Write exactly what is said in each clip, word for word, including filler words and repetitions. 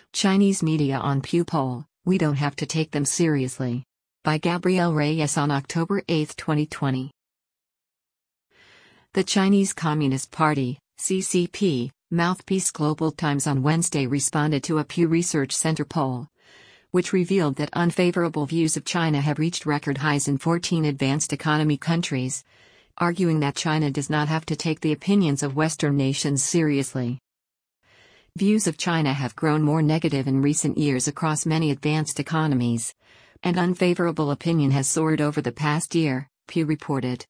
Chinese media on Pew poll, we don't have to take them seriously. By Gabrielle Reyes on October eighth, twenty twenty. The Chinese Communist Party, C C P, mouthpiece Global Times on Wednesday responded to a Pew Research Center poll, which revealed that unfavorable views of China have reached record highs in fourteen advanced economy countries, arguing that China does not have to take the opinions of Western nations seriously. Views of China have grown more negative in recent years across many advanced economies, and unfavorable opinion has soared over the past year, Pew reported.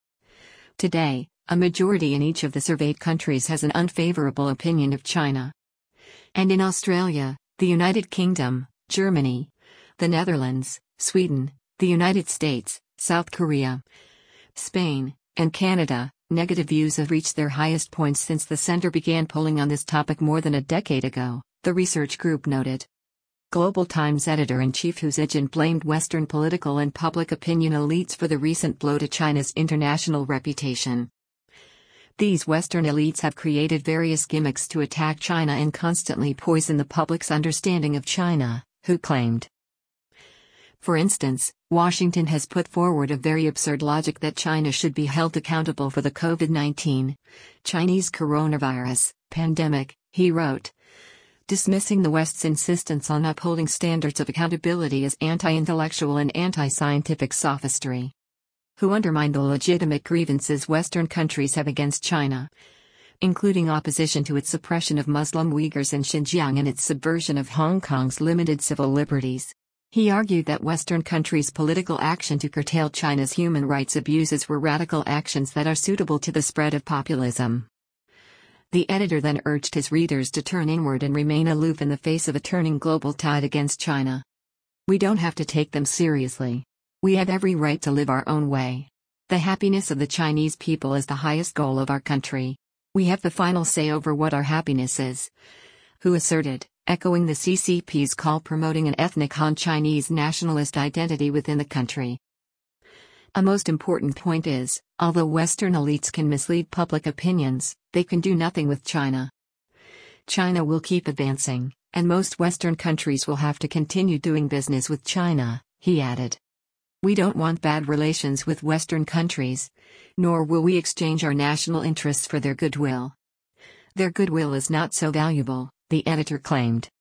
Today, a majority in each of the surveyed countries has an unfavorable opinion of China. And in Australia, the United Kingdom, Germany, the Netherlands, Sweden, the United States, South Korea, Spain, and Canada, negative views have reached their highest points since the center began polling on this topic more than a decade ago, the research group noted. Global Times editor-in-chief Hu Zijin blamed Western political and public opinion elites for the recent blow to China's international reputation. These Western elites have created various gimmicks to attack China and constantly poison the public's understanding of China, Hu claimed. For instance, Washington has put forward a very absurd logic that China should be held accountable for the COVID nineteen Chinese coronavirus pandemic, he wrote, dismissing the West's insistence on upholding standards of accountability as anti-intellectual and anti-scientific sophistry. Who undermined the legitimate grievances Western countries have against China, including opposition to its suppression of Muslim Uyghurs in Xinjiang and its subversion of Hong Kong's limited civil liberties. He argued that Western countries' political action to curtail China's human rights abuses were radical actions that are suitable to the spread of populism. The editor then urged his readers to turn inward and remain aloof in the face of a turning global tide against China. We don't have to take them seriously. We have every right to live our own way. The happiness of the Chinese people is the highest goal of our country. We have the final say over what our happiness is, Hu asserted, echoing the C C P's call promoting an ethnic Han Chinese nationalist identity within the country. A most important point is, although Western elites can mislead public opinions, they can do nothing with China. China will keep advancing, and most Western countries will have to continue doing business with China, he added. We don't want bad relations with Western countries, nor will we exchange our national interests for their goodwill. Their goodwill is not so valuable, the editor claimed.